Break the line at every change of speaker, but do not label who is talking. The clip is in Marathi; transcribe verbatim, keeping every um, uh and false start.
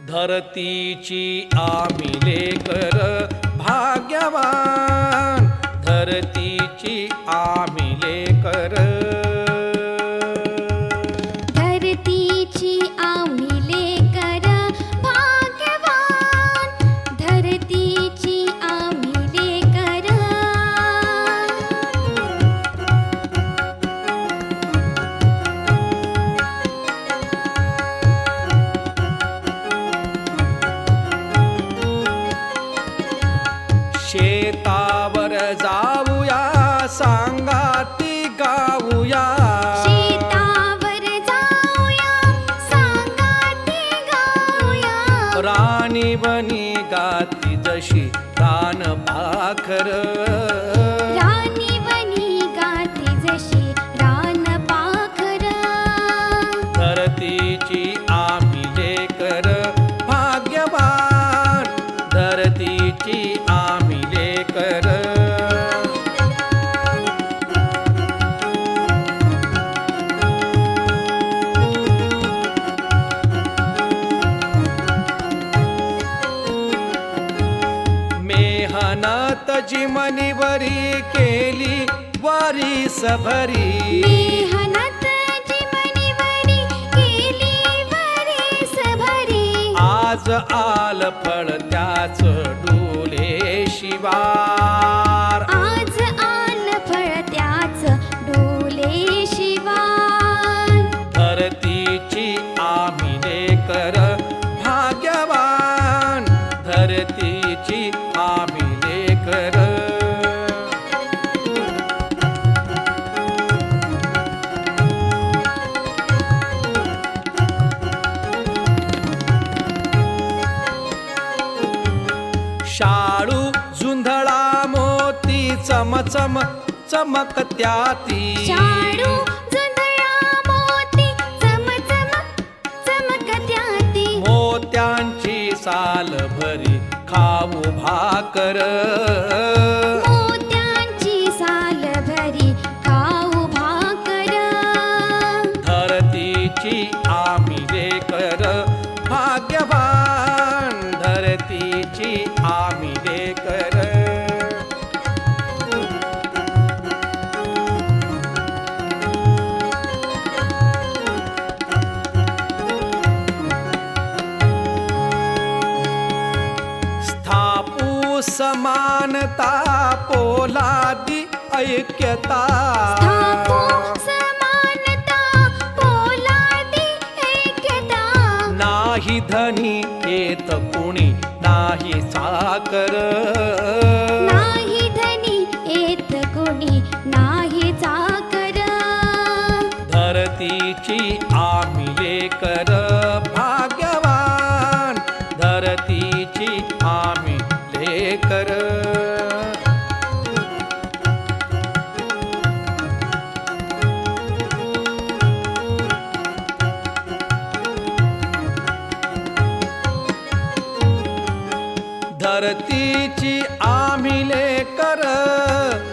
धरतीची आम्ही लेकर भाग्यवान, धरतीची आम्ही लेकर,
धरतीची आम्ही लेकर भाग्यवान, धरतीची आम्ही लेकर,
शेतावर जाऊया सांगाती गाऊया,
शेतावर जाऊया सांगाती गाऊया,
राणी बनी गाती जशी रान पाखर,
राणी बनी गाती जशी रान पाखर,
धरतीची आम्ही लेकर भाग्यवान, धरतीची आम्ही लेकर, मेहनत जिमनीवरी केली वारीस भरी,
मेहनत जिमनीवरी केली वारीस भरी,
आज आल फळ त्याच डोले शिवार,
आज आल फळ त्याच डोले शिवार,
धरतीची आम्ही लेकर भाग्यवान, धरतीची आम्ही लेकर, शाळू झुंधळा मोती चमचम चमकत्याती,
शाडू जुंधळा मोती चमचम चमकत्याती,
मोत्यांची साल भरी खाऊ भाकर,
मोत्यांची साल भरी खाऊ भाकर,
धरतीची आम्ही लेकर भाग्यवान, धरतीची आम्ही लेकर, स्थापू समानता पोलादी ऐक्यता,
स्थापू समानता पोलादी ऐक्यता,
नाही धनी येत कुणी नाही चाकर,
नाही धनी येत कोणी नाही चाकर,
धरतीची आम्ही लेकर भाग्यवान, धरतीची आम्ही लेकर, धरतीची आम्ही लेकर